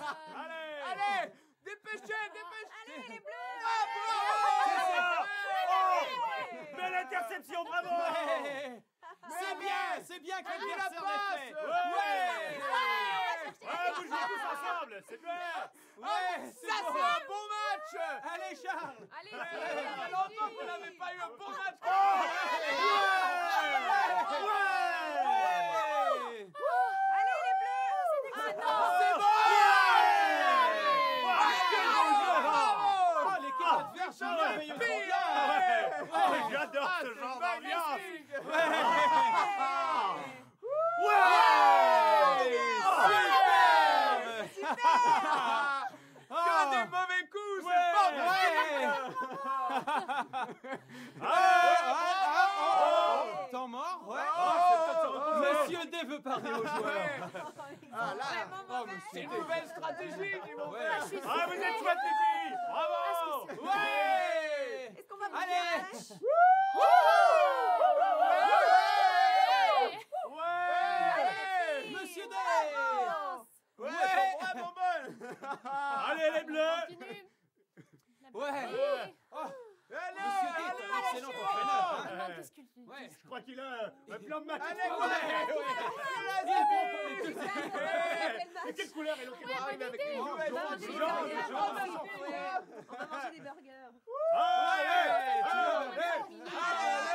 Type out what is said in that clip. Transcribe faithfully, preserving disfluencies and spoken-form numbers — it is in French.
Allez. Allez, dépêchez, dépêchez. Allez, les bleus. C'est ça. Oh, belle interception, bravo. Ouais. C'est bien, c'est bien que l'adversaire l'ait fait. Ouais. Ouais. Ouais, vous jouez tous ensemble, c'est bien. Ouais, c'est Ça, bon. c'est un bon match. Allez, Charles. Allez, Ça les fait bleus. longtemps qu'on n'avait pas eu un bon match. Ouais. Allez, les bleus. Ah non. C'est bon. Oh, l'équipe adverse joue merveilleusement bien. Ouais, j'adore ce genre d'ambiance. Que des mauvais coups, c'est Ouais. fantastique. Oh, temps mort, ouais. Oh, Monsieur D veut parler aux joueurs. Ah là. Oh, C'est monsieur une D. belle stratégie, ils vont Ouais. faire. Ah, vous êtes chouettes, les filles. Bravo. Ouais. Est-ce qu'on va vous Allez. faire Ouais. Monsieur D. Ouais, Ouais. ouais, bonbonne. Allez, les bleus. Continue. Ouais. Oh, Allez, Monsieur D est allez, un excellent allez, entraîneur. Non, qu'est-ce que tu Ouais. Je crois qu'il a un plan de match. Allez, Ouais. ouais. Il est bon pour les deux équipes. Et quelle couleur est l'autre? On arrive avec les Oh, jouets. jaune, jaune, jaune, jaune, jaune. jaune. On va manger des burgers. Allez, Ouais, tu allez, veux- allez.